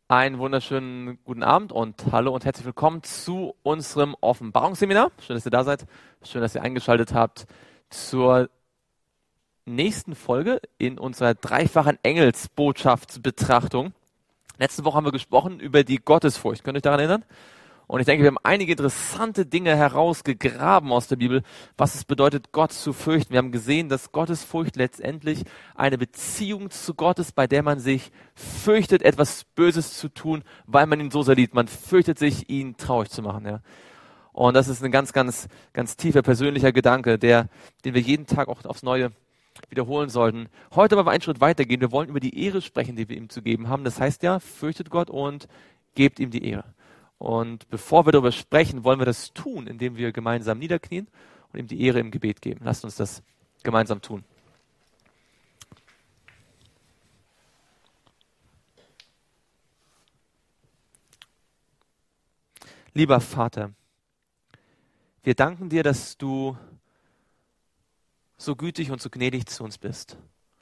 Einen wunderschönen guten Abend und hallo und herzlich willkommen zu unserem Offenbarungsseminar. Schön, dass ihr da seid. Schön, dass ihr eingeschaltet habt zur nächsten Folge in unserer dreifachen Engelsbotschaftsbetrachtung. Letzte Woche haben wir gesprochen über die Gottesfurcht. Könnt ihr euch daran erinnern? Und ich denke, wir haben einige interessante Dinge herausgegraben aus der Bibel, was es bedeutet, Gott zu fürchten. Wir haben gesehen, dass Gottesfurcht letztendlich eine Beziehung zu Gott ist, bei der man sich fürchtet, etwas Böses zu tun, weil man ihn so sehr liebt. Man fürchtet sich, ihn traurig zu machen. Ja. Und das ist ein ganz tiefer persönlicher Gedanke, den wir jeden Tag auch aufs Neue wiederholen sollten. Heute wollen wir einen Schritt weitergehen. Wir wollen über die Ehre sprechen, die wir ihm zu geben haben. Das heißt ja, fürchtet Gott und gebt ihm die Ehre. Und bevor wir darüber sprechen, wollen wir das tun, indem wir gemeinsam niederknien und ihm die Ehre im Gebet geben. Lasst uns das gemeinsam tun. Lieber Vater, wir danken dir, dass du so gütig und so gnädig zu uns bist.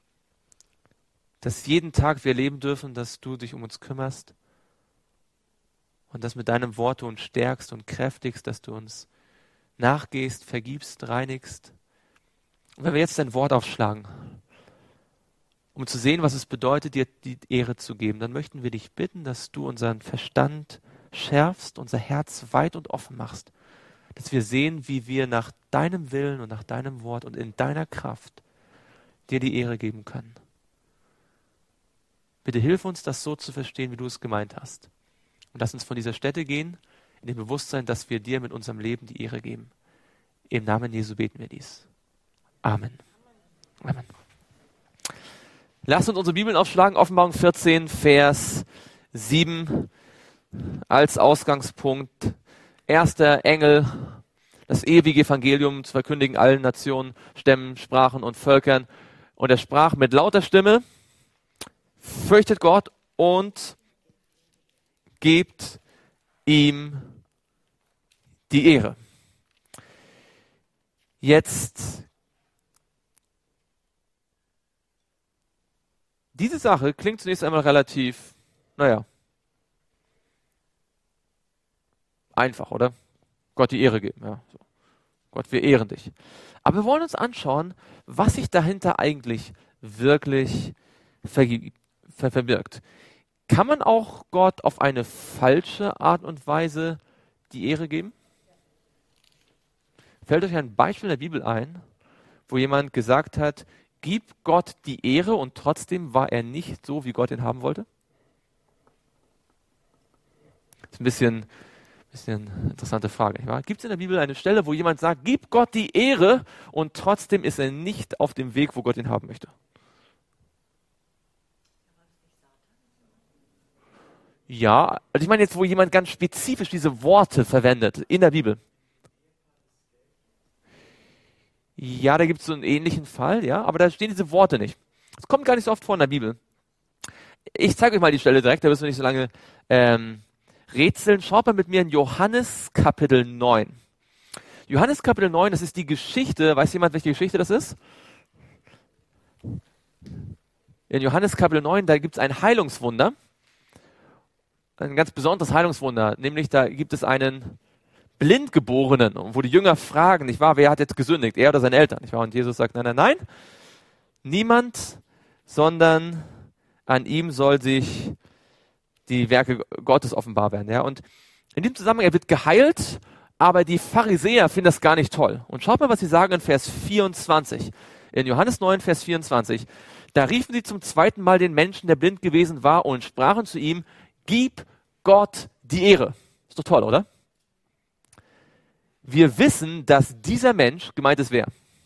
Dass jeden Tag wir erleben dürfen, dass du dich um uns kümmerst. Und dass mit deinem Wort du uns stärkst und kräftigst, dass du uns nachgehst, vergibst, reinigst. Und wenn wir jetzt dein Wort aufschlagen, um zu sehen, was es bedeutet, dir die Ehre zu geben, dann möchten wir dich bitten, dass du unseren Verstand schärfst, unser Herz weit und offen machst, dass wir sehen, wie wir nach deinem Willen und nach deinem Wort und in deiner Kraft dir die Ehre geben können. Bitte hilf uns, das so zu verstehen, wie du es gemeint hast. Und lass uns von dieser Stätte gehen, in dem Bewusstsein, dass wir dir mit unserem Leben die Ehre geben. Im Namen Jesu beten wir dies. Amen. Amen. Lasst uns unsere Bibeln aufschlagen, Offenbarung 14, Vers 7, als Ausgangspunkt. Erster Engel, das ewige Evangelium zu verkündigen allen Nationen, Stämmen, Sprachen und Völkern. Und er sprach mit lauter Stimme, fürchtet Gott und gebt ihm die Ehre. Jetzt, diese Sache klingt zunächst einmal relativ, einfach, oder? Gott die Ehre geben, ja. So. Gott, wir ehren dich. Aber wir wollen uns anschauen, was sich dahinter eigentlich wirklich verbirgt. Kann man auch Gott auf eine falsche Art und Weise die Ehre geben? Fällt euch ein Beispiel in der Bibel ein, wo jemand gesagt hat, gib Gott die Ehre und trotzdem war er nicht so, wie Gott ihn haben wollte? Das ist ein bisschen interessante Frage, nicht wahr? Gibt es in der Bibel eine Stelle, wo jemand sagt, gib Gott die Ehre und trotzdem ist er nicht auf dem Weg, wo Gott ihn haben möchte? Ja, also ich meine jetzt, wo jemand ganz spezifisch diese Worte verwendet in der Bibel. Ja, da gibt es so einen ähnlichen Fall, ja, aber da stehen diese Worte nicht. Das kommt gar nicht so oft vor in der Bibel. Ich zeige euch mal die Stelle direkt, da müssen wir nicht so lange rätseln. Schaut mal mit mir in Johannes Kapitel 9. Johannes Kapitel 9, das ist die Geschichte, weiß jemand, welche Geschichte das ist? In Johannes Kapitel 9, da gibt es ein Heilungswunder. Ein ganz besonderes Heilungswunder, nämlich da gibt es einen Blindgeborenen, wo die Jünger fragen, nicht wahr, wer hat jetzt gesündigt, er oder seine Eltern, nicht wahr? Und Jesus sagt, nein, niemand, sondern an ihm soll sich die Werke Gottes offenbar werden. Ja? Und in diesem Zusammenhang, er wird geheilt, aber die Pharisäer finden das gar nicht toll. Und schaut mal, was sie sagen in Vers 24. In Johannes 9, Vers 24. Da riefen sie zum zweiten Mal den Menschen, der blind gewesen war, und sprachen zu ihm, gib Gott die Ehre. Ist doch toll, oder? Wir wissen, dass dieser Mensch, gemeint ist wer?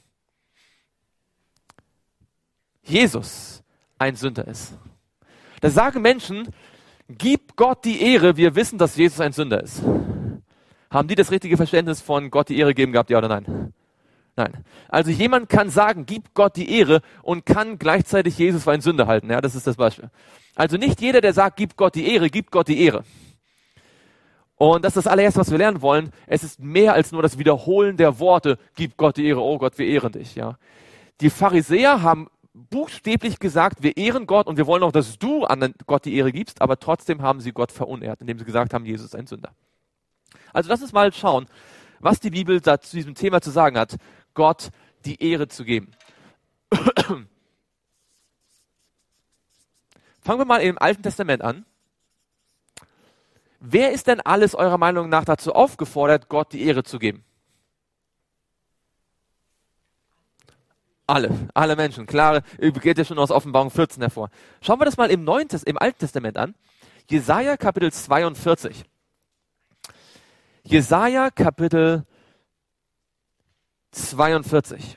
Jesus ein Sünder ist. Da sagen Menschen, gib Gott die Ehre, wir wissen, dass Jesus ein Sünder ist. Haben die das richtige Verständnis von Gott die Ehre geben gehabt, ja oder nein? Nein. Also jemand kann sagen, gib Gott die Ehre und kann gleichzeitig Jesus für einen Sünder halten. Ja, das ist das Beispiel. Also nicht jeder, der sagt, gib Gott die Ehre, gibt Gott die Ehre. Und das ist das allererste, was wir lernen wollen. Es ist mehr als nur das Wiederholen der Worte, gib Gott die Ehre, oh Gott, wir ehren dich. Ja. Die Pharisäer haben buchstäblich gesagt, wir ehren Gott und wir wollen auch, dass du an Gott die Ehre gibst, aber trotzdem haben sie Gott verunehrt, indem sie gesagt haben, Jesus ist ein Sünder. Also lass uns mal schauen, was die Bibel da zu diesem Thema zu sagen hat, Gott die Ehre zu geben. Fangen wir mal im Alten Testament an. Wer ist denn alles eurer Meinung nach dazu aufgefordert, Gott die Ehre zu geben? Alle Menschen, klar, geht ja schon aus Offenbarung 14 hervor. Schauen wir das mal im Alten Testament an. Jesaja Kapitel 42. Jesaja Kapitel 42.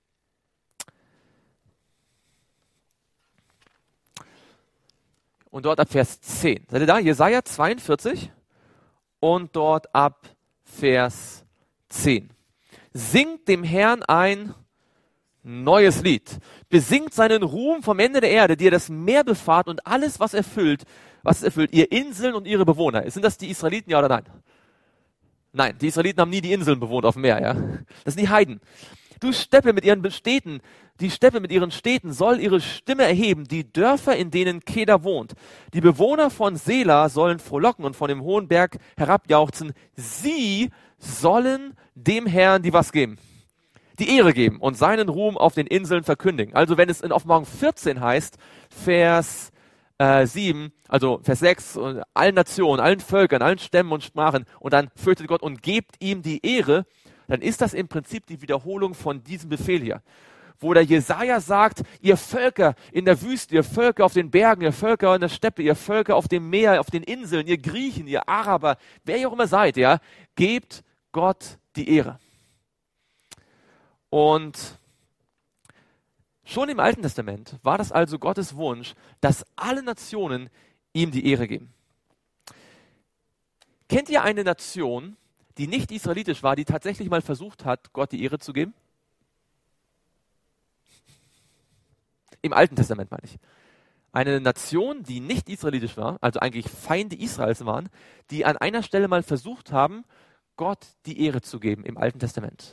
Und dort ab Vers 10. Seid ihr da? Jesaja 42 und dort ab Vers 10. Singt dem Herrn ein neues Lied. Besingt seinen Ruhm vom Ende der Erde, die er das Meer befahrt und alles, was es erfüllt, ihr Inseln und ihre Bewohner. Sind das die Israeliten, ja oder nein? Nein, die Israeliten haben nie die Inseln bewohnt auf dem Meer, ja. Das sind die Heiden. Die Steppe mit ihren Städten soll ihre Stimme erheben, die Dörfer, in denen Keda wohnt. Die Bewohner von Sela sollen frohlocken und von dem hohen Berg herabjauchzen. Sie sollen dem Herrn die was geben? Die Ehre geben und seinen Ruhm auf den Inseln verkündigen. Also wenn es in Offenbarung 14 heißt, Vers 7, also Vers 6, allen Nationen, allen Völkern, allen Stämmen und Sprachen und dann fürchtet Gott und gebt ihm die Ehre, dann ist das im Prinzip die Wiederholung von diesem Befehl hier. Wo der Jesaja sagt, ihr Völker in der Wüste, ihr Völker auf den Bergen, ihr Völker in der Steppe, ihr Völker auf dem Meer, auf den Inseln, ihr Griechen, ihr Araber, wer ihr auch immer seid, ja, gebt Gott die Ehre. Und schon im Alten Testament war das also Gottes Wunsch, dass alle Nationen ihm die Ehre geben. Kennt ihr eine Nation, die nicht israelitisch war, die tatsächlich mal versucht hat, Gott die Ehre zu geben? Im Alten Testament meine ich. Eine Nation, die nicht israelitisch war, also eigentlich Feinde Israels waren, die an einer Stelle mal versucht haben, Gott die Ehre zu geben im Alten Testament.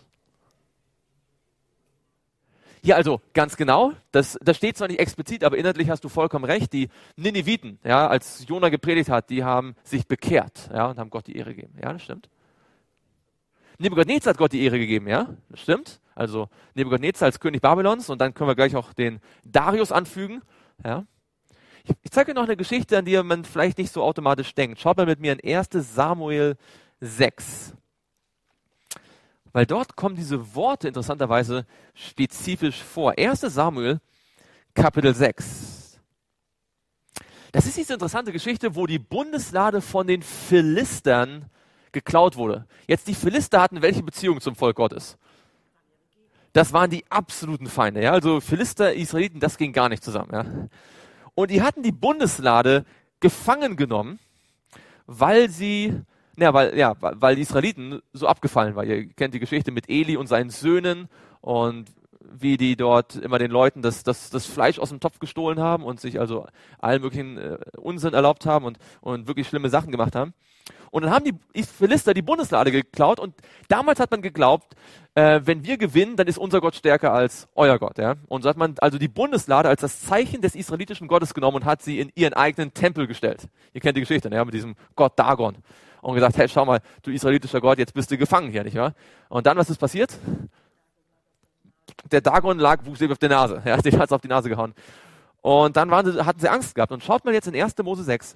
Hier also ganz genau, das steht zwar nicht explizit, aber inhaltlich hast du vollkommen recht, die Nineviten, ja, als Jona gepredigt hat, die haben sich bekehrt, ja, und haben Gott die Ehre gegeben. Ja, das stimmt. Nebukadnezar hat Gott die Ehre gegeben, ja, das stimmt. Also Nebukadnezar als König Babylons und dann können wir gleich auch den Darius anfügen, ja. Ich zeige euch noch eine Geschichte, an die man vielleicht nicht so automatisch denkt. Schaut mal mit mir in 1. Samuel 6. Weil dort kommen diese Worte interessanterweise spezifisch vor. 1. Samuel, Kapitel 6. Das ist diese interessante Geschichte, wo die Bundeslade von den Philistern geklaut wurde. Jetzt, die Philister hatten welche Beziehung zum Volk Gottes? Das waren die absoluten Feinde. Ja? Also Philister, Israeliten, das ging gar nicht zusammen. Ja? Und die hatten die Bundeslade gefangen genommen, weil die Israeliten so abgefallen waren. Ihr kennt die Geschichte mit Eli und seinen Söhnen und wie die dort immer den Leuten das Fleisch aus dem Topf gestohlen haben und sich also allen möglichen Unsinn erlaubt haben und wirklich schlimme Sachen gemacht haben. Und dann haben die Philister die Bundeslade geklaut und damals hat man geglaubt, wenn wir gewinnen, dann ist unser Gott stärker als euer Gott. Ja? Und so hat man also die Bundeslade als das Zeichen des israelitischen Gottes genommen und hat sie in ihren eigenen Tempel gestellt. Ihr kennt die Geschichte, ja, mit diesem Gott Dagon. Und gesagt, hey, schau mal, du israelitischer Gott, jetzt bist du gefangen hier, nicht wahr? Und dann, was ist passiert? Der Dagon lag buchstäblich auf der Nase. Ja, den hat es auf die Nase gehauen. Und dann hatten sie Angst gehabt. Und schaut mal jetzt in 1. Mose 6.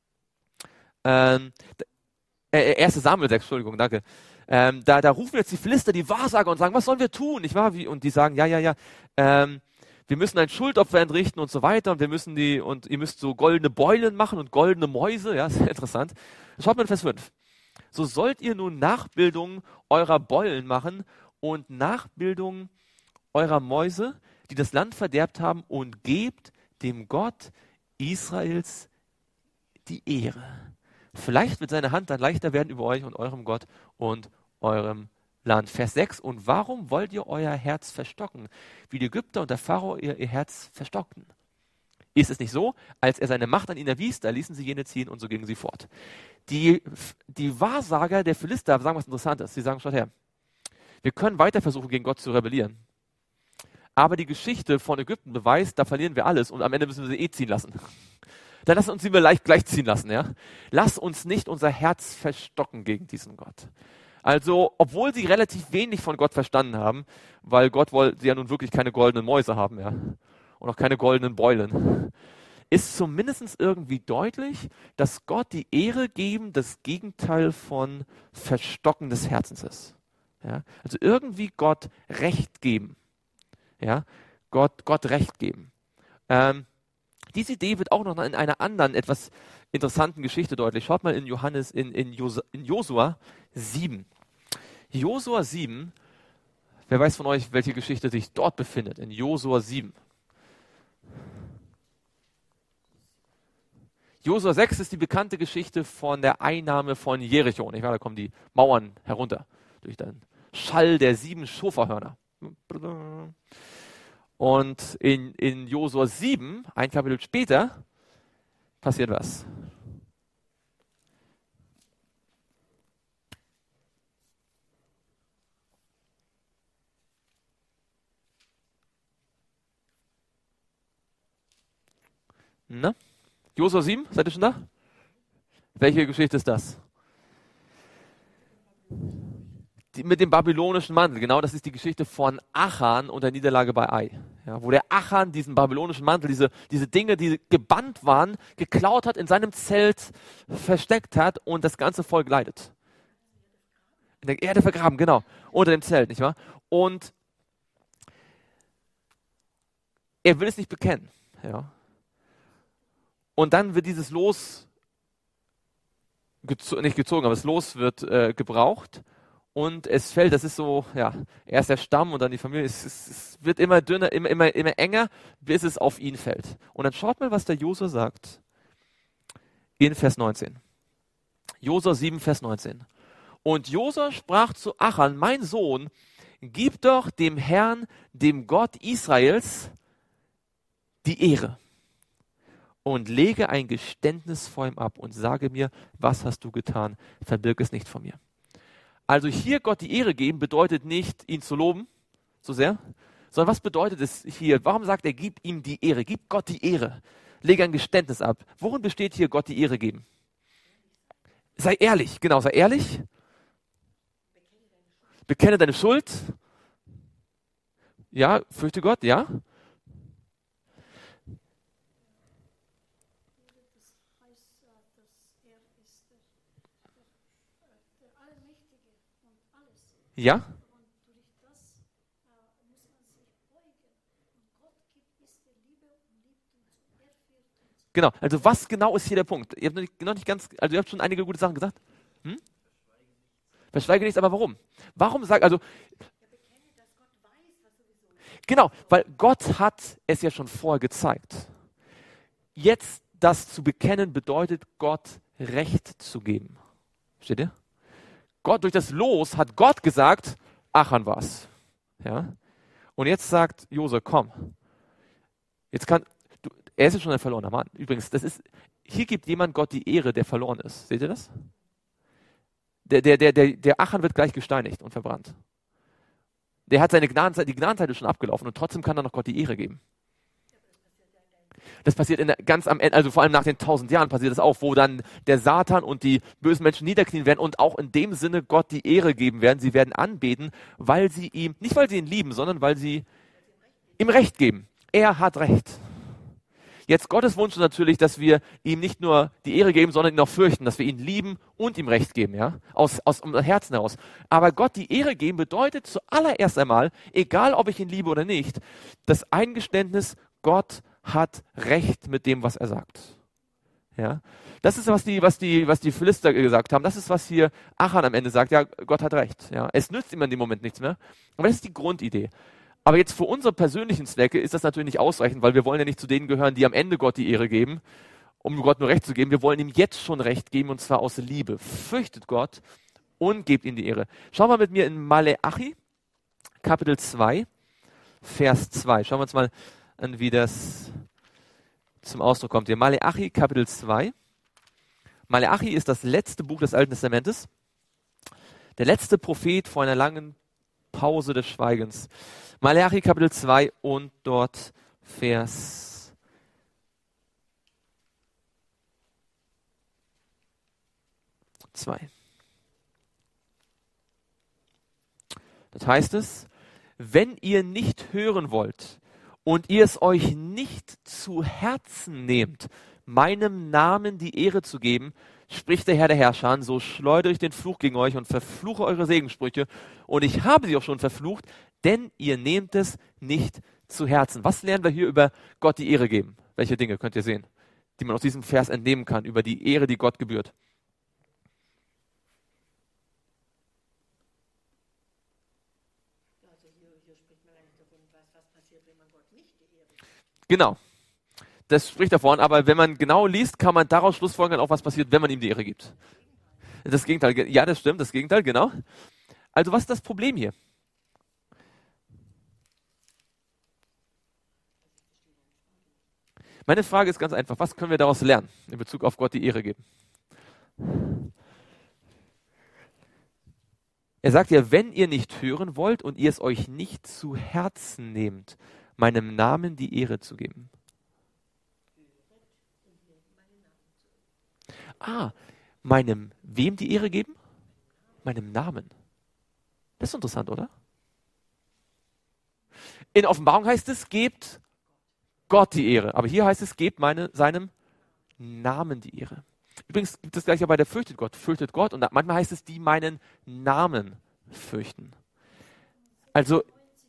1. Samuel 6, Entschuldigung, danke. Da rufen jetzt die Philister, die Wahrsager und sagen, was sollen wir tun? Nicht wahr? Und die sagen, wir müssen ein Schuldopfer entrichten und so weiter und ihr müsst so goldene Beulen machen und goldene Mäuse. Ja, sehr interessant. Schaut mal in Vers 5. So sollt ihr nun Nachbildungen eurer Beulen machen und Nachbildungen eurer Mäuse, die das Land verderbt haben, und gebt dem Gott Israels die Ehre. Vielleicht wird seine Hand dann leichter werden über euch und eurem Gott und eurem Land. Vers 6. Und warum wollt ihr euer Herz verstocken, wie die Ägypter und der Pharao ihr Herz verstockten? Ist es nicht so, als er seine Macht an ihnen erwies, da ließen sie jene ziehen und so gingen sie fort. Die Wahrsager der Philister sagen was Interessantes. Sie sagen, schaut her, wir können weiter versuchen, gegen Gott zu rebellieren. Aber die Geschichte von Ägypten beweist, da verlieren wir alles und am Ende müssen wir sie ziehen lassen. Dann lass uns sie gleich ziehen lassen, ja. Lass uns nicht unser Herz verstocken gegen diesen Gott. Also, obwohl sie relativ wenig von Gott verstanden haben, weil Gott wollte ja nun wirklich keine goldenen Mäuse haben, ja. Und auch keine goldenen Beulen. Ist zumindest irgendwie deutlich, dass Gott die Ehre geben das Gegenteil von Verstocken des Herzens ist. Ja? Also irgendwie Gott Recht geben. Ja? Gott Recht geben. Diese Idee wird auch noch in einer anderen, etwas interessanten Geschichte deutlich. Schaut mal in Josua 7. Josua 7, wer weiß von euch, welche Geschichte sich dort befindet, in Josua 7. Josua 6 ist die bekannte Geschichte von der Einnahme von Jericho. Da kommen die Mauern herunter durch den Schall der 7 Schoferhörner. Und in Josua 7, ein Kapitel später, passiert was. Na? Josua 7, seid ihr schon da? Welche Geschichte ist das? Die mit dem babylonischen Mantel, genau, das ist die Geschichte von Achan und der Niederlage bei Ai. Ja, wo der Achan diesen babylonischen Mantel, diese Dinge, die gebannt waren, geklaut hat, in seinem Zelt versteckt hat und das ganze Volk leidet. In der Erde vergraben, genau, unter dem Zelt, nicht wahr? Und er will es nicht bekennen, ja. Und dann wird dieses Los nicht gezogen, aber das Los wird gebraucht und es fällt, das ist so, ja, erst der Stamm und dann die Familie, es wird immer dünner, immer enger, bis es auf ihn fällt. Und dann schaut mal, was der Josua sagt in Vers 19. Josua 7, Vers 19. Und Josua sprach zu Achan, mein Sohn, gib doch dem Herrn, dem Gott Israels, die Ehre. Und lege ein Geständnis vor ihm ab und sage mir, was hast du getan? Verbirg es nicht von mir. Also hier Gott die Ehre geben bedeutet nicht, ihn zu loben, so sehr, sondern was bedeutet es hier? Warum sagt er, gib ihm die Ehre? Gib Gott die Ehre. Lege ein Geständnis ab. Worin besteht hier Gott die Ehre geben? Sei ehrlich, genau, sei ehrlich. Bekenne deine Schuld. Ja, fürchte Gott, ja. Ja? Genau, also was genau ist hier der Punkt? Ihr habt noch nicht ganz, also ihr habt schon einige gute Sachen gesagt. Verschweige nichts, aber warum? Warum sagt, also, genau, weil Gott hat es ja schon vorher gezeigt. Jetzt das zu bekennen bedeutet, Gott Recht zu geben. Versteht ihr? Gott, durch das Los hat Gott gesagt, Achan war's. Ja? Und jetzt sagt Josua, komm. Er ist ja schon ein verlorener Mann. Übrigens, hier gibt jemand Gott die Ehre, der verloren ist. Seht ihr das? Der Achan wird gleich gesteinigt und verbrannt. Der hat die Gnadenzeit ist schon abgelaufen und trotzdem kann er noch Gott die Ehre geben. Das passiert ganz am Ende, also vor allem nach den 1000 Jahren passiert das auch, wo dann der Satan und die bösen Menschen niederknien werden und auch in dem Sinne Gott die Ehre geben werden. Sie werden anbeten, nicht weil sie ihn lieben, sondern weil sie ihm Recht geben. Er hat Recht. Jetzt Gottes Wunsch ist natürlich, dass wir ihm nicht nur die Ehre geben, sondern ihn auch fürchten, dass wir ihn lieben und ihm Recht geben, ja, aus unserem Herzen heraus. Aber Gott die Ehre geben bedeutet zuallererst einmal, egal ob ich ihn liebe oder nicht, das Eingeständnis, Gott hat Recht mit dem, was er sagt. Ja, das ist, was die Philister gesagt haben. Das ist, was hier Achan am Ende sagt. Ja, Gott hat Recht. Ja, es nützt ihm in dem Moment nichts mehr. Aber das ist die Grundidee. Aber jetzt für unsere persönlichen Zwecke ist das natürlich nicht ausreichend, weil wir wollen ja nicht zu denen gehören, die am Ende Gott die Ehre geben, um Gott nur Recht zu geben. Wir wollen ihm jetzt schon Recht geben, und zwar aus Liebe. Fürchtet Gott und gebt ihm die Ehre. Schauen wir mit mir in Maleachi, Kapitel 2, Vers 2. Schauen wir uns mal an, wie das zum Ausdruck kommt. Hier Maleachi, Kapitel 2. Maleachi ist das letzte Buch des Alten Testamentes. Der letzte Prophet vor einer langen Pause des Schweigens. Maleachi Kapitel 2 und dort Vers 2. Das heißt es, wenn ihr nicht hören wollt und ihr es euch nicht zu Herzen nehmt, meinem Namen die Ehre zu geben, spricht der Herr der Herrscher, so schleudere ich den Fluch gegen euch und verfluche eure Segenssprüche. Und ich habe sie auch schon verflucht, denn ihr nehmt es nicht zu Herzen. Was lernen wir hier über Gott die Ehre geben? Welche Dinge könnt ihr sehen, die man aus diesem Vers entnehmen kann, über die Ehre, die Gott gebührt? Hier spricht man eigentlich davon, was passiert, wenn man Gott nicht die Ehre gibt. Genau. Das spricht davon, aber wenn man genau liest, kann man daraus schlussfolgern, auch was passiert, wenn man ihm die Ehre gibt. Das Gegenteil, ja, das stimmt, das Gegenteil, genau. Also was ist das Problem hier? Meine Frage ist ganz einfach, was können wir daraus lernen, in Bezug auf Gott die Ehre geben? Er sagt ja, wenn ihr nicht hören wollt und ihr es euch nicht zu Herzen nehmt, meinem Namen die Ehre zu geben. Wem die Ehre geben? Meinem Namen. Das ist interessant, oder? In Offenbarung heißt es, gebt Gott die Ehre. Aber hier heißt es, gebt seinem Namen die Ehre. Übrigens gibt es gleich ja bei der fürchtet Gott. Und manchmal heißt es, die meinen Namen fürchten. Also,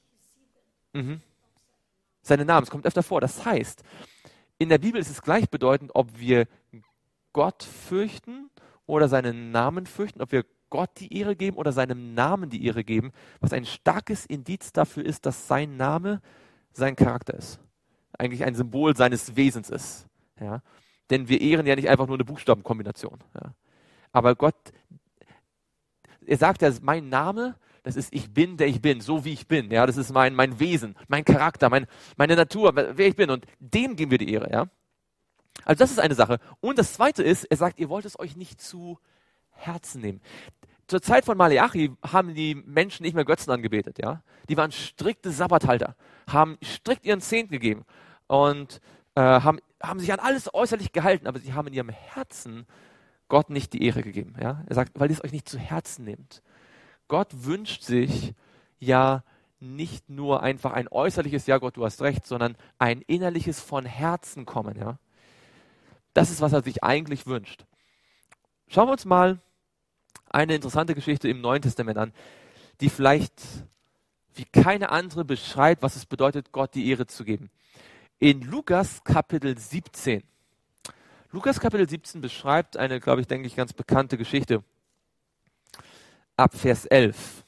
seine Namen, es kommt öfter vor. Das heißt, in der Bibel ist es gleichbedeutend, ob wir Gott fürchten oder seinen Namen fürchten, ob wir Gott die Ehre geben oder seinem Namen die Ehre geben, was ein starkes Indiz dafür ist, dass sein Name sein Charakter ist. Eigentlich ein Symbol seines Wesens ist. Ja? Denn wir ehren ja nicht einfach nur eine Buchstabenkombination. Ja? Aber Gott, er sagt ja, mein Name, das ist ich bin, der ich bin, so wie ich bin. Ja? Das ist mein Wesen, mein Charakter, meine Natur, wer ich bin. Und dem geben wir die Ehre. Ja? Also das ist eine Sache. Und das Zweite ist, er sagt, ihr wollt es euch nicht zu Herzen nehmen. Zur Zeit von Maleachi haben die Menschen nicht mehr Götzen angebetet. Ja? Die waren strikte Sabbathalter, haben strikt ihren Zehnten gegeben und haben sich an alles äußerlich gehalten, aber sie haben in ihrem Herzen Gott nicht die Ehre gegeben. Ja? Er sagt, weil ihr es euch nicht zu Herzen nehmt. Gott wünscht sich ja nicht nur einfach ein äußerliches, ja Gott, du hast recht, sondern ein innerliches von Herzen kommen. Ja? Das ist, was er sich eigentlich wünscht. Schauen wir uns mal eine interessante Geschichte im Neuen Testament an, die vielleicht wie keine andere beschreibt, was es bedeutet, Gott die Ehre zu geben. In Lukas Kapitel 17. Lukas Kapitel 17 beschreibt eine, glaube ich, denke ich, ganz bekannte Geschichte. Ab Vers 11.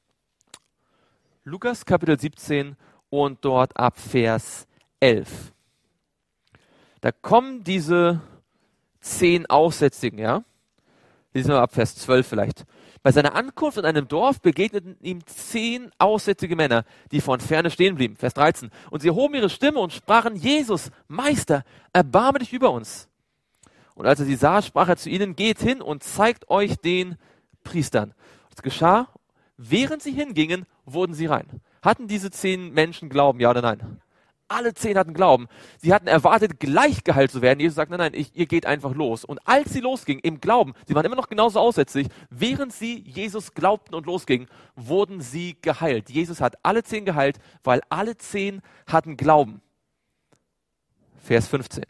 Lukas Kapitel 17 und dort ab Vers 11. Da kommen diese 10 Aussätzigen, ja. Lesen wir ab Vers 12 vielleicht. Bei seiner Ankunft in einem Dorf begegneten ihm 10 aussätzige Männer, die von ferne stehen blieben. Vers 13. Und sie erhoben ihre Stimme und sprachen, Jesus, Meister, erbarme dich über uns. Und als er sie sah, sprach er zu ihnen, geht hin und zeigt euch den Priestern. Es geschah, während sie hingingen, wurden sie rein. Hatten diese 10 Menschen Glauben, ja oder nein? Alle 10 hatten Glauben. Sie hatten erwartet, gleich geheilt zu werden. Jesus sagt, nein, ihr geht einfach los. Und als sie losgingen, im Glauben, sie waren immer noch genauso aussätzlich, während sie Jesus glaubten und losgingen, wurden sie geheilt. Jesus hat alle 10 geheilt, weil alle 10 hatten Glauben. Vers 15.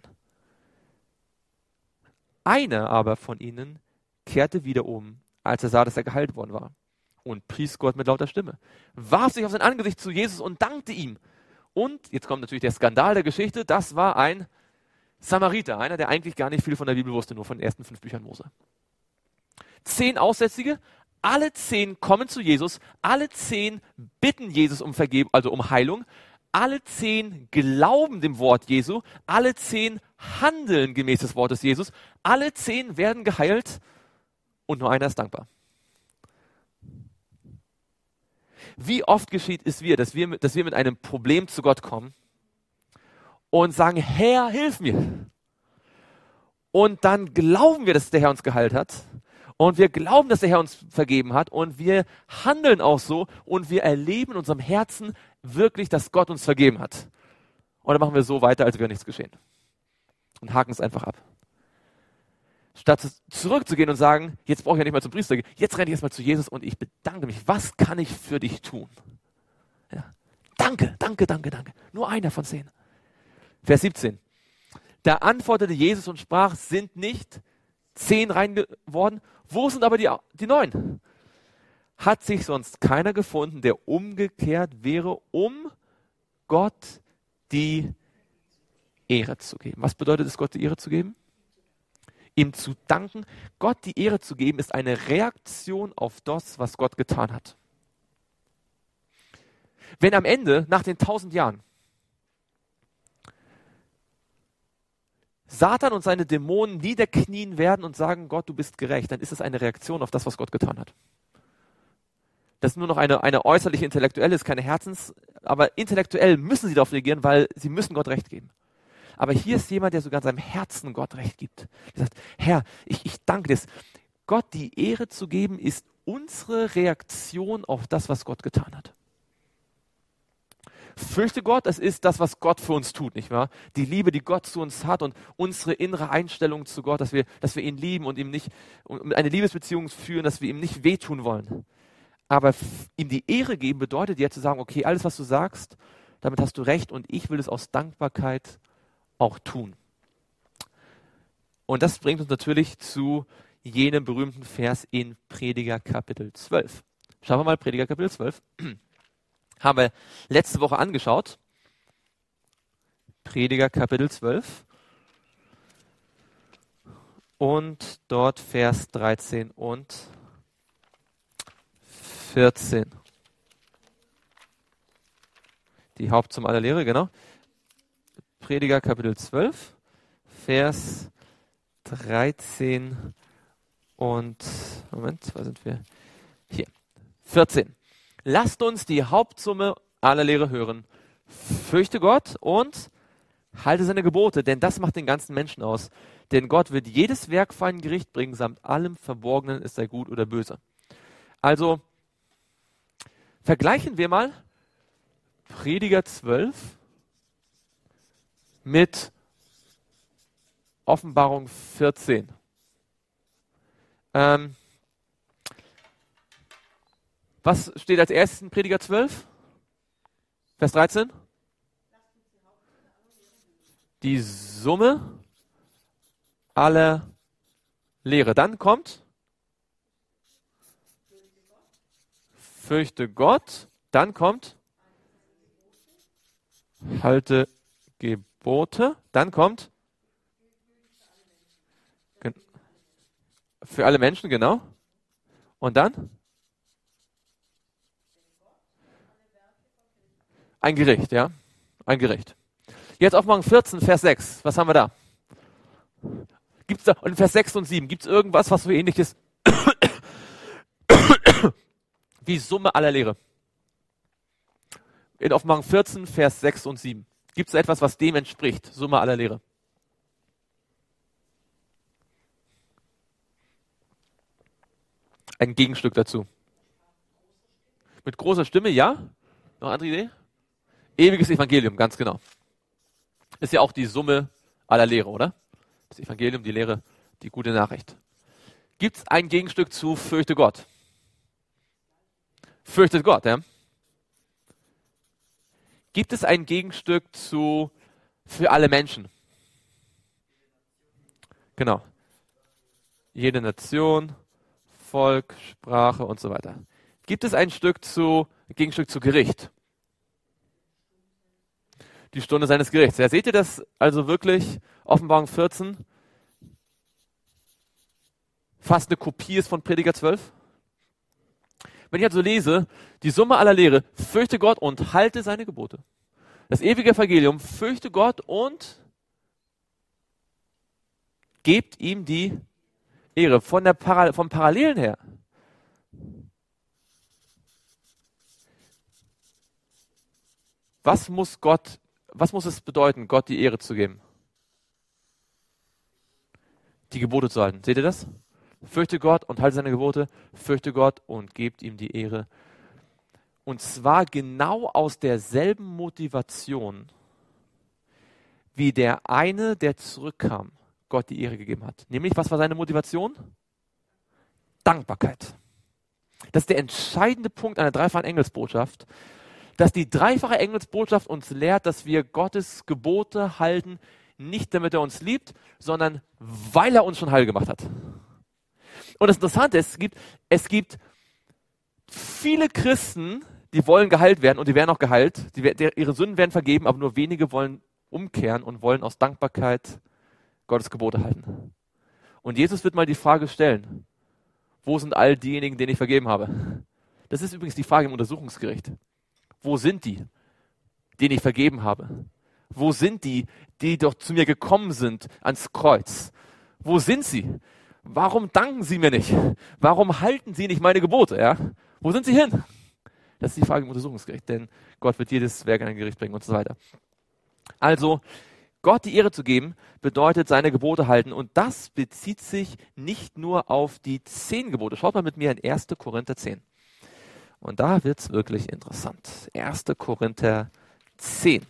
Einer aber von ihnen kehrte wieder um, als er sah, dass er geheilt worden war, und pries Gott mit lauter Stimme, warf sich auf sein Angesicht zu Jesus und dankte ihm. Und, jetzt kommt natürlich der Skandal der Geschichte, das war ein Samariter, einer, der eigentlich gar nicht viel von der Bibel wusste, nur von den ersten 5 Büchern Mose. 10 Aussätzige, alle 10 kommen zu Jesus, alle 10 bitten Jesus um Vergebung, also um Heilung, alle 10 glauben dem Wort Jesu, alle 10 handeln gemäß des Wortes Jesus, alle 10 werden geheilt und nur einer ist dankbar. Wie oft geschieht es dass wir mit einem Problem zu Gott kommen und sagen, Herr, hilf mir. Und dann glauben wir, dass der Herr uns geheilt hat. Und wir glauben, dass der Herr uns vergeben hat. Und wir handeln auch so. Und wir erleben in unserem Herzen, wirklich, dass Gott uns vergeben hat? Oder machen wir so weiter, als wäre nichts geschehen? Und haken es einfach ab. Statt zurückzugehen und sagen, jetzt brauche ich ja nicht mal zum Priester gehen, jetzt renne ich erstmal zu Jesus und ich bedanke mich. Was kann ich für dich tun? Ja. Danke, danke, danke, danke. Nur einer von 10. Vers 17. Da antwortete Jesus und sprach, sind nicht 10 rein geworden? Wo sind aber die 9? Hat sich sonst keiner gefunden, der umgekehrt wäre, um Gott die Ehre zu geben? Was bedeutet es, Gott die Ehre zu geben? Ihm zu danken. Gott die Ehre zu geben, ist eine Reaktion auf das, was Gott getan hat. Wenn am Ende, nach den 1000 Jahren, Satan und seine Dämonen niederknien werden und sagen, Gott, du bist gerecht, dann ist es eine Reaktion auf das, was Gott getan hat. Das ist nur noch eine äußerliche intellektuelle, ist keine aber intellektuell müssen sie darauf reagieren, weil sie müssen Gott Recht geben. Aber hier ist jemand, der sogar in seinem Herzen Gott Recht gibt. Der sagt, Herr, ich danke dir. Gott die Ehre zu geben, ist unsere Reaktion auf das, was Gott getan hat. Fürchte Gott, es ist das, was Gott für uns tut, nicht wahr? Die Liebe, die Gott zu uns hat und unsere innere Einstellung zu Gott, dass wir ihn lieben und ihm nicht, und eine Liebesbeziehung führen, dass wir ihm nicht wehtun wollen. Aber ihm die Ehre geben bedeutet ja zu sagen, okay, alles, was du sagst, damit hast du recht und ich will es aus Dankbarkeit auch tun. Und das bringt uns natürlich zu jenem berühmten Vers in Prediger Kapitel 12. Schauen wir mal, Prediger Kapitel 12. Haben wir letzte Woche angeschaut. Prediger Kapitel 12. Und dort Vers 13 und 14. Die Hauptsumme aller Lehre, genau. Prediger Kapitel 12, Vers 13 und, Moment, wo sind wir? Hier, 14. Lasst uns die Hauptsumme aller Lehre hören. Fürchte Gott und halte seine Gebote, denn das macht den ganzen Menschen aus. Denn Gott wird jedes Werk vor ein Gericht bringen, samt allem Verborgenen, es sei gut oder böse. Also, vergleichen wir mal Prediger 12 mit Offenbarung 14. Was steht als erstes in Prediger 12? Vers 13? Die Summe aller Lehre. Dann kommt fürchte Gott. Dann kommt halte Gebote. Dann kommt für alle Menschen, genau. Und dann? Ein Gericht, ja. Ein Gericht. Jetzt Offenbarung 14, Vers 6. Was haben wir da? Gibt's da, und Vers 6 und 7, gibt es irgendwas, was so ähnlich ist wie Summe aller Lehre? In Offenbarung 14, Vers 6 und 7. Gibt es etwas, was dem entspricht? Summe aller Lehre. Ein Gegenstück dazu. Mit großer Stimme, ja? Noch eine andere Idee? Ewiges Evangelium, ganz genau. Ist ja auch die Summe aller Lehre, oder? Das Evangelium, die Lehre, die gute Nachricht. Gibt es ein Gegenstück zu fürchte Gott? Fürchtet Gott, ja? Gibt es ein Gegenstück zu für alle Menschen? Genau. Jede Nation, Volk, Sprache und so weiter. Gibt es ein Gegenstück zu Gericht? Die Stunde seines Gerichts. Ja, seht ihr das also wirklich? Offenbarung 14 fast eine Kopie ist von Prediger 12? Wenn ich also lese, die Summe aller Lehre, fürchte Gott und halte seine Gebote. Das ewige Evangelium, fürchte Gott und gebt ihm die Ehre. Vom Parallelen her. Was muss es bedeuten, Gott die Ehre zu geben? Die Gebote zu halten. Seht ihr das? Fürchte Gott und halte seine Gebote. Fürchte Gott und gebt ihm die Ehre. Und zwar genau aus derselben Motivation, wie der eine, der zurückkam, Gott die Ehre gegeben hat. Nämlich, was war seine Motivation? Dankbarkeit. Das ist der entscheidende Punkt einer dreifachen Engelsbotschaft, dass die dreifache Engelsbotschaft uns lehrt, dass wir Gottes Gebote halten, nicht damit er uns liebt, sondern weil er uns schon heil gemacht hat. Und das Interessante ist, es gibt viele Christen, die wollen geheilt werden und die werden auch geheilt. Ihre Sünden werden vergeben, aber nur wenige wollen umkehren und wollen aus Dankbarkeit Gottes Gebote halten. Und Jesus wird mal die Frage stellen, wo sind all diejenigen, denen ich vergeben habe? Das ist übrigens die Frage im Untersuchungsgericht. Wo sind die, denen ich vergeben habe? Wo sind die, die doch zu mir gekommen sind ans Kreuz? Wo sind sie? Warum danken sie mir nicht? Warum halten sie nicht meine Gebote? Ja? Wo sind sie hin? Das ist die Frage im Untersuchungsgericht, denn Gott wird jedes Werk in ein Gericht bringen und so weiter. Also, Gott die Ehre zu geben, bedeutet seine Gebote halten. Und das bezieht sich nicht nur auf die 10 Gebote. Schaut mal mit mir in 1. Korinther 10. Und da wird es wirklich interessant. 1. Korinther 10.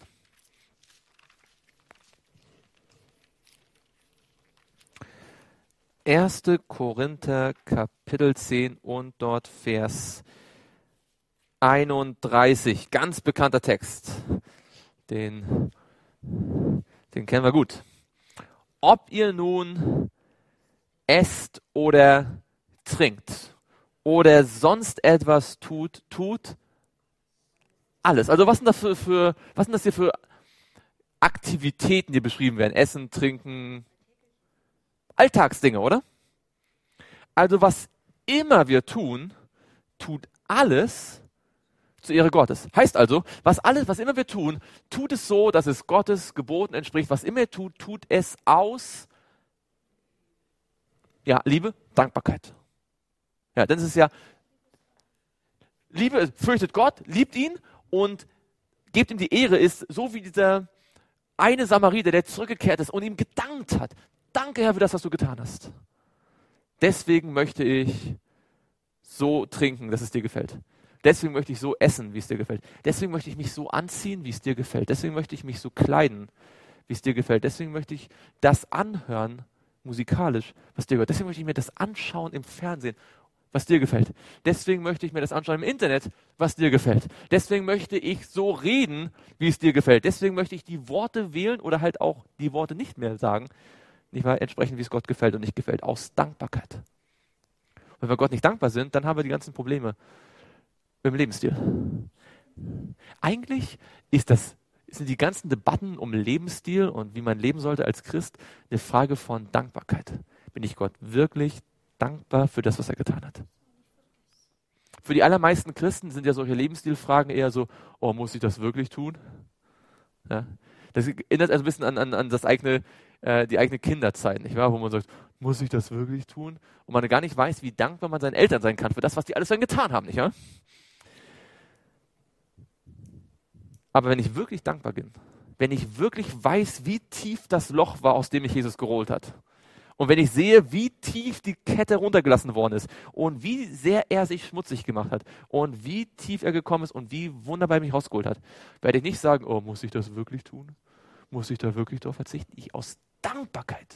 Erste Korinther Kapitel 10 und dort Vers 31. Ganz bekannter Text. Den kennen wir gut. Ob ihr nun esst oder trinkt oder sonst etwas tut alles. Also was sind das hier für Aktivitäten, die beschrieben werden? Essen, trinken, Alltagsdinge, oder? Also was immer wir tun, tut alles zur Ehre Gottes. Heißt also, was immer wir tun, tut es so, dass es Gottes Geboten entspricht. Was immer ihr tut, tut es aus Liebe, Dankbarkeit. Ja, denn es ist ja Liebe, fürchtet Gott, liebt ihn und gebt ihm die Ehre, ist so wie dieser eine Samariter, der zurückgekehrt ist und ihm gedankt hat. Danke, Herr, für das, was du getan hast. Deswegen möchte ich so trinken, dass es dir gefällt. Deswegen möchte ich so essen, wie es dir gefällt. Deswegen möchte ich mich so anziehen, wie es dir gefällt. Deswegen möchte ich mich so kleiden, wie es dir gefällt. Deswegen möchte ich das anhören, musikalisch, was dir gefällt. Deswegen möchte ich mir das anschauen im Fernsehen, was dir gefällt. Deswegen möchte ich mir das anschauen im Internet, was dir gefällt. Deswegen möchte ich so reden, wie es dir gefällt. Deswegen möchte ich die Worte wählen oder halt auch die Worte nicht mehr sagen, nicht mal entsprechend, wie es Gott gefällt und nicht gefällt, aus Dankbarkeit. Wenn wir Gott nicht dankbar sind, dann haben wir die ganzen Probleme im Lebensstil. Eigentlich sind die ganzen Debatten um Lebensstil und wie man leben sollte als Christ eine Frage von Dankbarkeit. Bin ich Gott wirklich dankbar für das, was er getan hat? Für die allermeisten Christen sind ja solche Lebensstilfragen eher so, oh, muss ich das wirklich tun? Ja, das erinnert also ein bisschen an die eigene Kinderzeit, nicht wahr? Wo man sagt, muss ich das wirklich tun? Und man gar nicht weiß, wie dankbar man seinen Eltern sein kann für das, was die alles dann getan haben, nicht wahr? Aber wenn ich wirklich dankbar bin, wenn ich wirklich weiß, wie tief das Loch war, aus dem mich Jesus geholt hat, und wenn ich sehe, wie tief die Kette runtergelassen worden ist und wie sehr er sich schmutzig gemacht hat und wie tief er gekommen ist und wie wunderbar er mich rausgeholt hat, werde ich nicht sagen, oh, muss ich das wirklich tun? Muss ich da wirklich darauf verzichten? Aus Dankbarkeit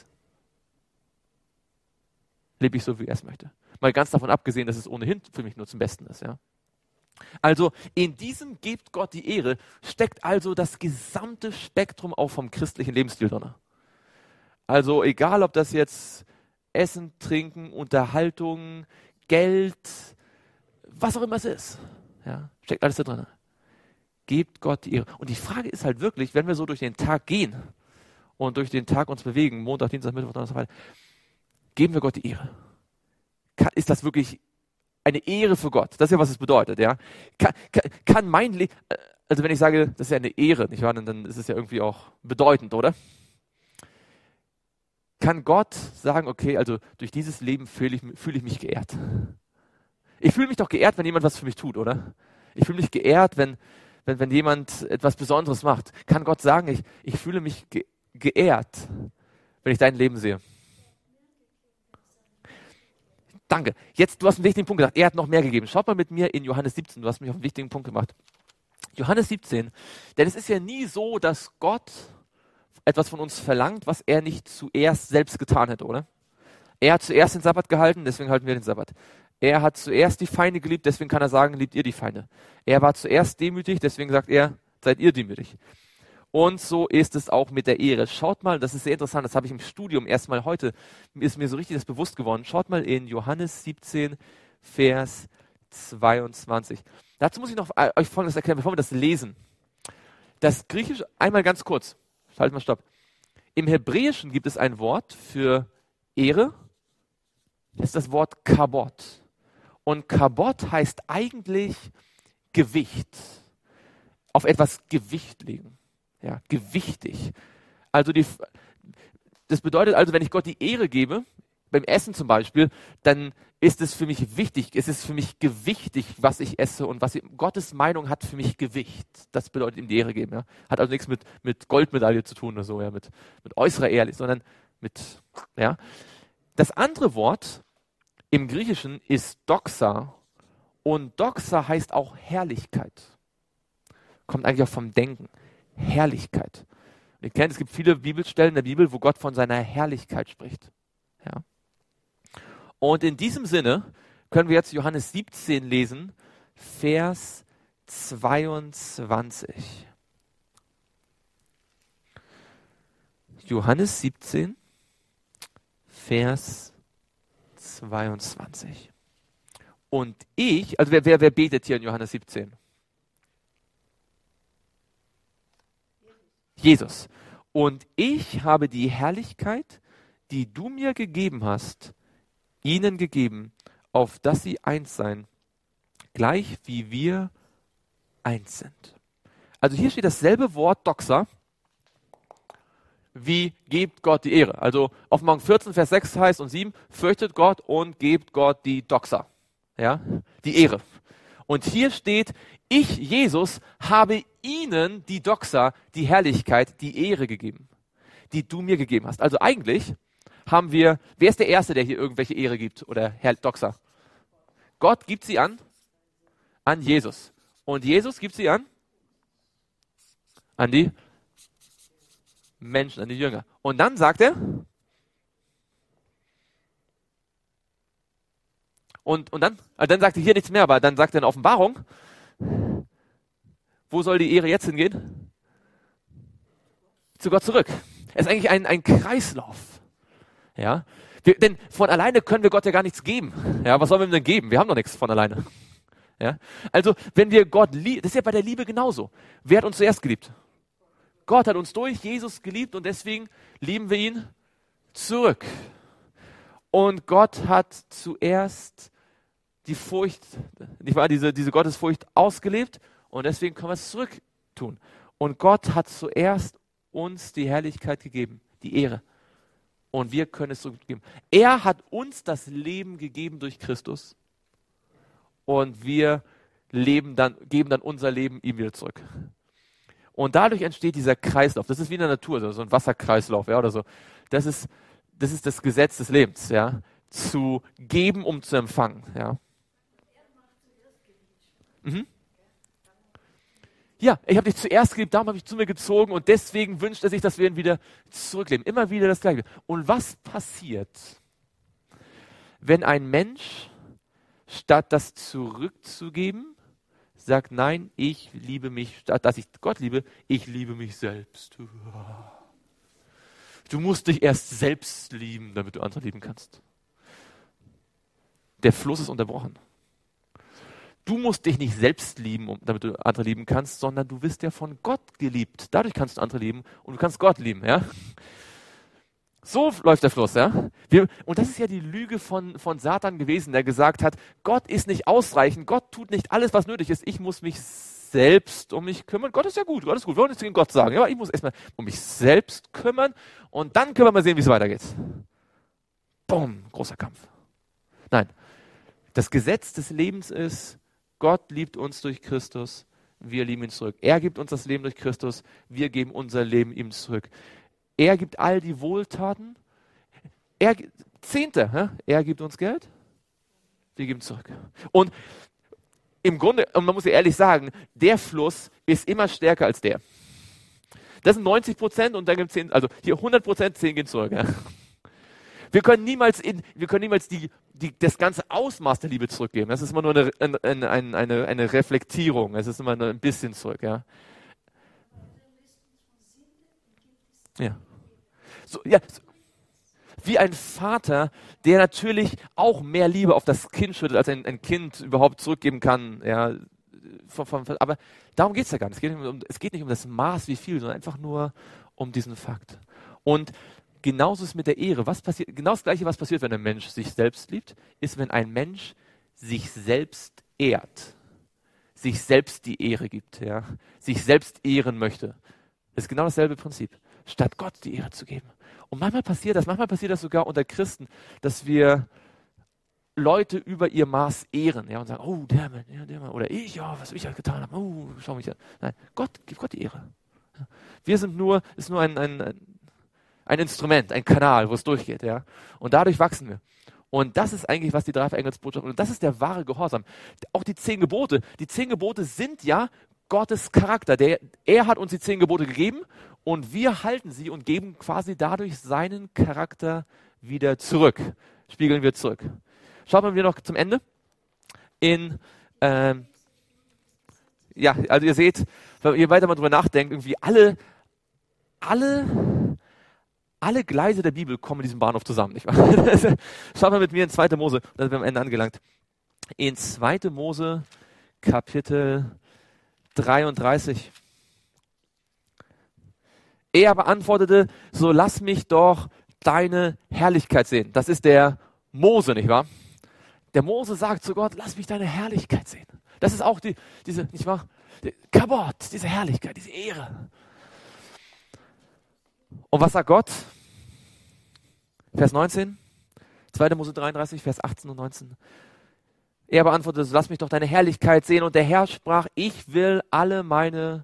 lebe ich so, wie er es möchte. Mal ganz davon abgesehen, dass es ohnehin für mich nur zum Besten ist, ja. Also in diesem gebt Gott die Ehre, steckt also das gesamte Spektrum auch vom christlichen Lebensstil drin. Also egal, ob das jetzt Essen, Trinken, Unterhaltung, Geld, was auch immer es ist, ja, steckt alles da drin. Gebt Gott die Ehre. Und die Frage ist halt wirklich, wenn wir so durch den Tag gehen und durch den Tag uns bewegen, Montag, Dienstag, Mittwoch, Donnerstag, Freitag, geben wir Gott die Ehre. Ist das wirklich eine Ehre für Gott? Das ist ja, was es bedeutet, ja. Kann mein Leben, also wenn ich sage, das ist ja eine Ehre, nicht wahr, dann ist es ja irgendwie auch bedeutend, oder? Kann Gott sagen, okay, also durch dieses Leben fühle ich mich geehrt. Ich fühle mich doch geehrt, wenn jemand was für mich tut, oder? Ich fühle mich geehrt, wenn jemand etwas Besonderes macht. Kann Gott sagen, ich fühle mich geehrt, wenn ich dein Leben sehe. danke. Jetzt, du hast einen wichtigen Punkt gesagt. Er hat noch mehr gegeben. Schaut mal mit mir in Johannes 17. Du hast mich auf einen wichtigen Punkt gemacht. Johannes 17. Denn es ist ja nie so, dass Gott etwas von uns verlangt, was er nicht zuerst selbst getan hätte, oder? Er hat zuerst den Sabbat gehalten, deswegen halten wir den Sabbat. Er hat zuerst die Feinde geliebt, deswegen kann er sagen, liebt ihr die Feinde. Er war zuerst demütig, deswegen sagt er, seid ihr demütig. Und so ist es auch mit der Ehre. Schaut mal, das ist sehr interessant, das habe ich im Studium erstmal heute, ist mir so richtig das bewusst geworden. Schaut mal in Johannes 17, Vers 22. Dazu muss ich noch euch Folgendes erklären, bevor wir das lesen. Das Griechische, einmal ganz kurz, halt mal stopp. Im Hebräischen gibt es ein Wort für Ehre, das ist das Wort Kabod. Und Kabod heißt eigentlich Gewicht. Auf etwas Gewicht legen. Ja, gewichtig. Also das bedeutet also, wenn ich Gott die Ehre gebe, beim Essen zum Beispiel, dann ist es für mich wichtig, es ist für mich gewichtig, was ich esse und Gottes Meinung hat für mich Gewicht. Das bedeutet ihm die Ehre geben. Ja. Hat also nichts mit Goldmedaille zu tun oder so, ja, mit äußerer Ehre, sondern ja. Das andere Wort im Griechischen ist Doxa und Doxa heißt auch Herrlichkeit. Kommt eigentlich auch vom Denken. Herrlichkeit. Und ihr kennt, es gibt viele Bibelstellen in der Bibel, wo Gott von seiner Herrlichkeit spricht. Ja. Und in diesem Sinne können wir jetzt Johannes 17 lesen, Vers 22. Johannes 17, Vers 22. Und also wer betet hier in Johannes 17? Jesus. Und ich habe die Herrlichkeit, die du mir gegeben hast, ihnen gegeben, auf dass sie eins seien, gleich wie wir eins sind. Also hier steht dasselbe Wort Doxa, wie gebt Gott die Ehre. Also Offenbarung 14, Vers 6 heißt und 7, fürchtet Gott und gebt Gott die Doxa, ja, die Ehre. Und hier steht, ich, Jesus, habe ihnen die Doxa, die Herrlichkeit, die Ehre gegeben, die du mir gegeben hast. Also eigentlich haben wir, wer ist der Erste, der hier irgendwelche Ehre gibt oder Doxa? Gott gibt sie an Jesus. Und Jesus gibt sie an die Menschen, an die Jünger. Und dann sagt er, und dann sagt er hier nichts mehr, aber dann sagt er in Offenbarung, wo soll die Ehre jetzt hingehen? Zu Gott zurück. Es ist eigentlich ein Kreislauf. Ja? Denn von alleine können wir Gott ja gar nichts geben. Ja, was sollen wir ihm denn geben? Wir haben doch nichts von alleine. Ja? Also, wenn wir Gott lieben, das ist ja bei der Liebe genauso. Wer hat uns zuerst geliebt? Gott hat uns durch Jesus geliebt und deswegen lieben wir ihn zurück. Und Gott hat zuerst die Furcht, nicht wahr, diese Gottesfurcht ausgelebt und deswegen können wir es zurück tun. Und Gott hat zuerst uns die Herrlichkeit gegeben, die Ehre. Und wir können es zurückgeben. Er hat uns das Leben gegeben durch Christus und wir geben dann unser Leben ihm wieder zurück. Und dadurch entsteht dieser Kreislauf. Das ist wie in der Natur, so ein Wasserkreislauf, ja, oder so. Das ist das Gesetz des Lebens, ja. Zu geben, um zu empfangen, ja. Mhm. Ja, ich habe dich zuerst geliebt, darum habe ich zu mir gezogen und deswegen wünscht er sich, dass wir ihn wieder zurückleben. Immer wieder das Gleiche. Und was passiert, wenn ein Mensch, statt das zurückzugeben, sagt, nein, ich liebe mich, statt dass ich Gott liebe, ich liebe mich selbst. Du musst dich erst selbst lieben, damit du andere lieben kannst. Der Fluss ist unterbrochen. Du musst dich nicht selbst lieben, damit du andere lieben kannst, sondern du wirst ja von Gott geliebt. Dadurch kannst du andere lieben und du kannst Gott lieben. Ja? So läuft der Fluss. Ja? Und das ist ja die Lüge von Satan gewesen, der gesagt hat, Gott ist nicht ausreichend, Gott tut nicht alles, was nötig ist. Ich muss mich selbst um mich kümmern. Gott ist ja gut, Gott ist gut. Wir wollen nichts gegen Gott sagen. Ja, aber ich muss erstmal um mich selbst kümmern und dann können wir mal sehen, wie es weitergeht. Bumm, großer Kampf. Nein, das Gesetz des Lebens ist, Gott liebt uns durch Christus, wir lieben ihn zurück. Er gibt uns das Leben durch Christus, wir geben unser Leben ihm zurück. Er gibt all die Wohltaten. Zehnte, er gibt uns Geld. Wir geben zurück. Und im Grunde, und man muss ja ehrlich sagen, der Fluss ist immer stärker als der. Das sind 90% und dann gibt es 10, also hier 100%, 10 gehen zurück. Ja. Wir können niemals das ganze Ausmaß der Liebe zurückgeben. Das ist immer nur eine Reflektierung. Es ist immer nur ein bisschen zurück. Ja. Ja. So, ja. Wie ein Vater, der natürlich auch mehr Liebe auf das Kind schüttet, als ein Kind überhaupt zurückgeben kann. Ja. Aber darum geht es ja gar nicht. Es geht nicht um das Maß, wie viel, sondern einfach nur um diesen Fakt. Und genauso ist es mit der Ehre. Was passiert? Genau das Gleiche, was passiert, wenn ein Mensch sich selbst liebt, ist, wenn ein Mensch sich selbst ehrt, sich selbst die Ehre gibt, ja, sich selbst ehren möchte. Das ist genau dasselbe Prinzip. Statt Gott die Ehre zu geben. Und manchmal passiert das sogar unter Christen, dass wir Leute über ihr Maß ehren, ja, und sagen, oh, der Mann, oder ich, ja, was ich halt getan habe, oh, schau mich an. Nein, gib Gott die Ehre. Wir sind ist nur ein Instrument, ein Kanal, wo es durchgeht, ja. Und dadurch wachsen wir. Und das ist eigentlich, was die dreifache Engelsbotschaft, und das ist der wahre Gehorsam. Auch die 10 Gebote sind ja Gottes Charakter. Er hat uns die 10 Gebote gegeben und wir halten sie und geben quasi dadurch seinen Charakter wieder zurück. Spiegeln wir zurück. Schaut mal wieder noch zum Ende. Also ihr seht, wenn ihr weiter mal drüber nachdenkt, irgendwie alle Gleise der Bibel kommen in diesem Bahnhof zusammen, nicht wahr? Schaut mal mit mir in 2. Mose, da sind wir am Ende angelangt. In 2. Mose, Kapitel 33. Er aber antwortete, so lass mich doch deine Herrlichkeit sehen. Das ist der Mose, nicht wahr? Der Mose sagt zu Gott, lass mich deine Herrlichkeit sehen. Das ist auch diese, nicht wahr? Kabot, diese Herrlichkeit, diese Ehre. Und was sagt Gott? Vers 19, 2. Mose 33, Vers 18 und 19. Er beantwortete, lass mich doch deine Herrlichkeit sehen. Und der Herr sprach, ich will alle meine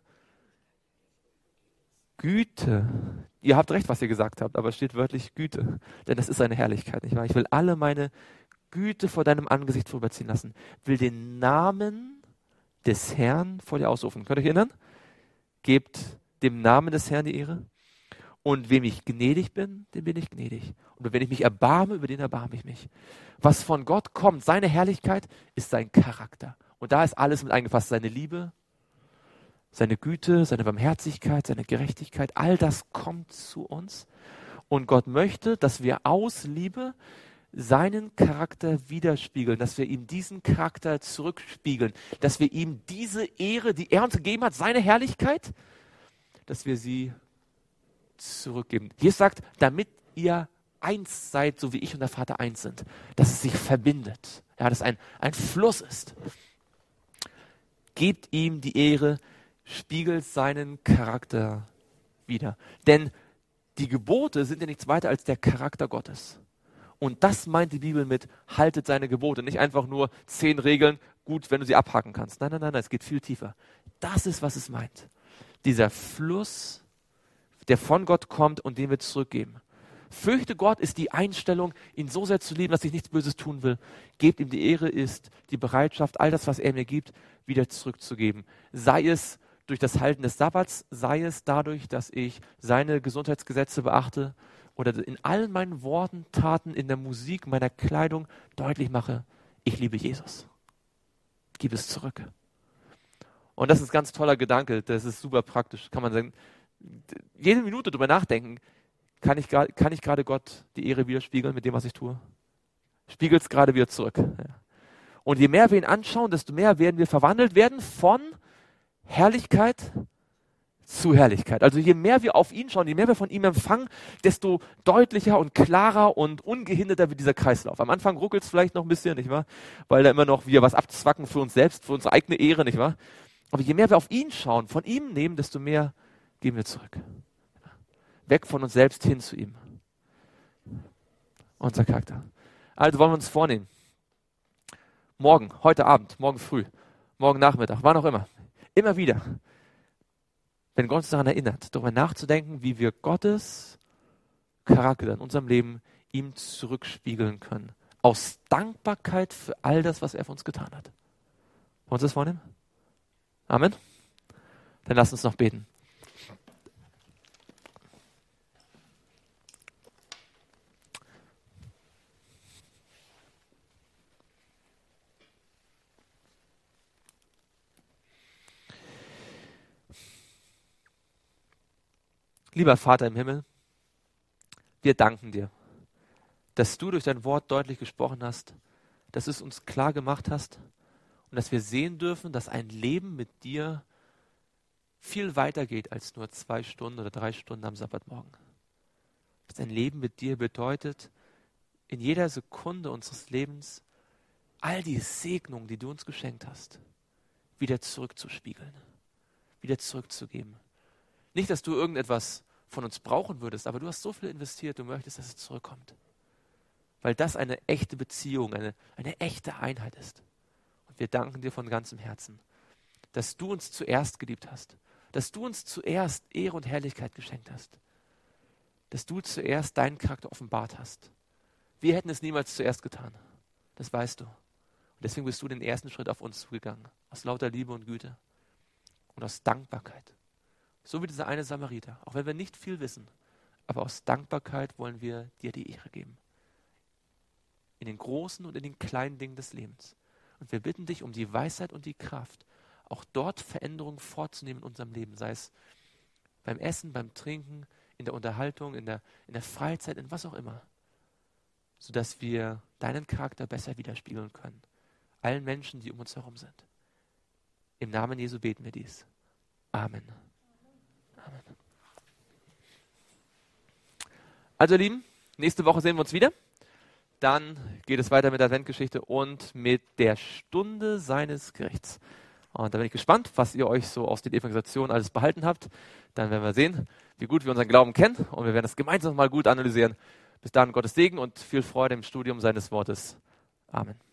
Güte. Ihr habt recht, was ihr gesagt habt, aber es steht wörtlich Güte. Denn das ist seine Herrlichkeit, nicht wahr? Ich will alle meine Güte vor deinem Angesicht vorüberziehen lassen. Will den Namen des Herrn vor dir ausrufen. Könnt ihr euch erinnern? Gebt dem Namen des Herrn die Ehre. Und wem ich gnädig bin, dem bin ich gnädig. Und wenn ich mich erbarme, über den erbarme ich mich. Was von Gott kommt, seine Herrlichkeit, ist sein Charakter. Und da ist alles mit eingefasst. Seine Liebe, seine Güte, seine Barmherzigkeit, seine Gerechtigkeit. All das kommt zu uns. Und Gott möchte, dass wir aus Liebe seinen Charakter widerspiegeln, dass wir ihm diesen Charakter zurückspiegeln, dass wir ihm diese Ehre, die er uns gegeben hat, seine Herrlichkeit, dass wir sie zurückgeben. Jesus sagt, damit ihr eins seid, so wie ich und der Vater eins sind, dass es sich verbindet, ja, dass ein Fluss ist. Gebt ihm die Ehre, spiegelt seinen Charakter wider. Denn die Gebote sind ja nichts weiter als der Charakter Gottes. Und das meint die Bibel mit, haltet seine Gebote. Nicht einfach nur 10 Regeln, gut, wenn du sie abhaken kannst. Nein, es geht viel tiefer. Das ist, was es meint. Dieser Fluss, der von Gott kommt und den wir zurückgeben. Fürchte Gott ist die Einstellung, ihn so sehr zu lieben, dass ich nichts Böses tun will. Gebt ihm die Ehre, ist die Bereitschaft, all das, was er mir gibt, wieder zurückzugeben. Sei es durch das Halten des Sabbats, sei es dadurch, dass ich seine Gesundheitsgesetze beachte oder in allen meinen Worten, Taten, in der Musik, meiner Kleidung deutlich mache, ich liebe Jesus. Gib es zurück. Und das ist ein ganz toller Gedanke, das ist super praktisch. Kann man sagen, jede Minute drüber nachdenken, kann ich gerade Gott die Ehre widerspiegeln mit dem, was ich tue? Spiegelt es gerade wieder zurück. Ja. Und je mehr wir ihn anschauen, desto mehr werden wir verwandelt werden von Herrlichkeit zu Herrlichkeit. Also je mehr wir auf ihn schauen, je mehr wir von ihm empfangen, desto deutlicher und klarer und ungehinderter wird dieser Kreislauf. Am Anfang ruckelt es vielleicht noch ein bisschen, nicht wahr? Weil da immer noch wir was abzwacken für uns selbst, für unsere eigene Ehre, nicht wahr? Aber je mehr wir auf ihn schauen, von ihm nehmen, desto mehr gehen wir zurück. Weg von uns selbst hin zu ihm. Unser Charakter. Also wollen wir uns vornehmen. Morgen, heute Abend, morgen früh, morgen Nachmittag, wann auch immer. Immer wieder. Wenn Gott uns daran erinnert, darüber nachzudenken, wie wir Gottes Charakter in unserem Leben ihm zurückspiegeln können. aus Dankbarkeit für all das, was er für uns getan hat. Wollen wir uns das vornehmen? Amen. Dann lasst uns noch beten. Lieber Vater im Himmel, wir danken dir, dass du durch dein Wort deutlich gesprochen hast, dass es uns klar gemacht hast und dass wir sehen dürfen, dass ein Leben mit dir viel weiter geht als nur 2 Stunden oder 3 Stunden am Sabbatmorgen. Dass ein Leben mit dir bedeutet, in jeder Sekunde unseres Lebens all die Segnungen, die du uns geschenkt hast, wieder zurückzuspiegeln, wieder zurückzugeben. Nicht, dass du irgendetwas von uns brauchen würdest, aber du hast so viel investiert, du möchtest, dass es zurückkommt. Weil das eine echte Beziehung, eine echte Einheit ist. Und wir danken dir von ganzem Herzen, dass du uns zuerst geliebt hast, dass du uns zuerst Ehre und Herrlichkeit geschenkt hast, dass du zuerst deinen Charakter offenbart hast. Wir hätten es niemals zuerst getan, das weißt du. Und deswegen bist du den ersten Schritt auf uns zugegangen, aus lauter Liebe und Güte und aus Dankbarkeit. So wie dieser eine Samariter, auch wenn wir nicht viel wissen, aber aus Dankbarkeit wollen wir dir die Ehre geben. In den großen und in den kleinen Dingen des Lebens. Und wir bitten dich um die Weisheit und die Kraft, auch dort Veränderungen vorzunehmen in unserem Leben, sei es beim Essen, beim Trinken, in der Unterhaltung, in der Freizeit, in was auch immer, sodass wir deinen Charakter besser widerspiegeln können. Allen Menschen, die um uns herum sind. Im Namen Jesu beten wir dies. Amen. Amen. Also ihr Lieben, nächste Woche sehen wir uns wieder. Dann geht es weiter mit der Adventgeschichte und mit der Stunde seines Gerichts. Und da bin ich gespannt, was ihr euch so aus den Evangelisationen alles behalten habt. Dann werden wir sehen, wie gut wir unseren Glauben kennen und wir werden das gemeinsam mal gut analysieren. Bis dahin Gottes Segen und viel Freude im Studium seines Wortes. Amen.